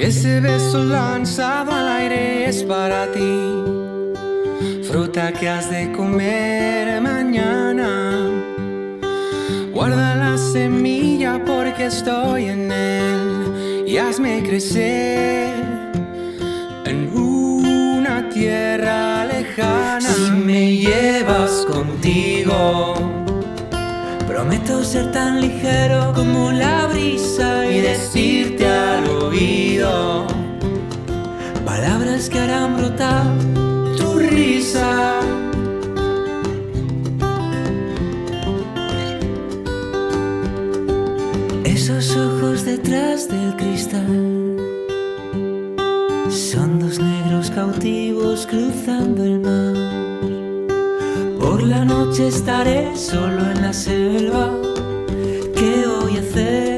Ese beso lanzado al aire es para ti, fruta que has de comer mañana. Guarda la semilla porque estoy en él y hazme crecer en una tierra lejana. Si me llevas contigo, prometo ser tan ligero como la brisa y decirte al oído palabras que harán brotar tu risa. Esos ojos detrás del cristal son dos negros cautivos cruzando el mar. Por la noche estaré solo en la selva. ¿Qué voy a hacer?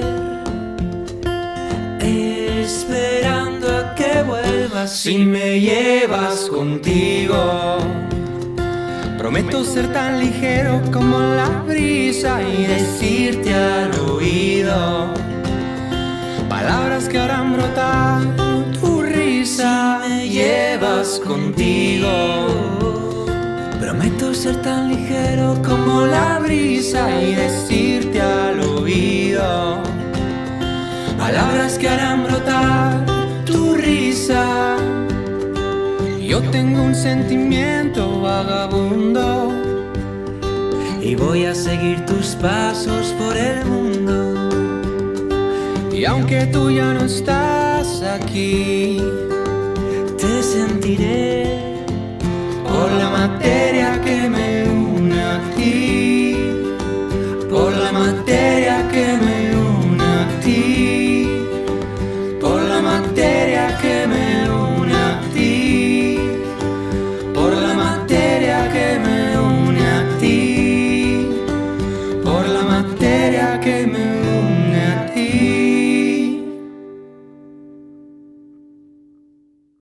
Esperando a que vuelvas. Si me llevas contigo, prometo ser tan ligero como la brisa y decirte al oído palabras que harán brotar tu risa. Si me llevas contigo, prometo ser tan ligero como la brisa y decirte al oído palabras que harán brotar tu risa. Yo tengo un sentimiento vagabundo y voy a seguir tus pasos por el mundo. Y aunque tú ya no estás aquí, te sentiré por la materia que me une a ti, por la materia que me une a ti, por la materia que me une a ti, por la materia que me une a ti, por la materia que me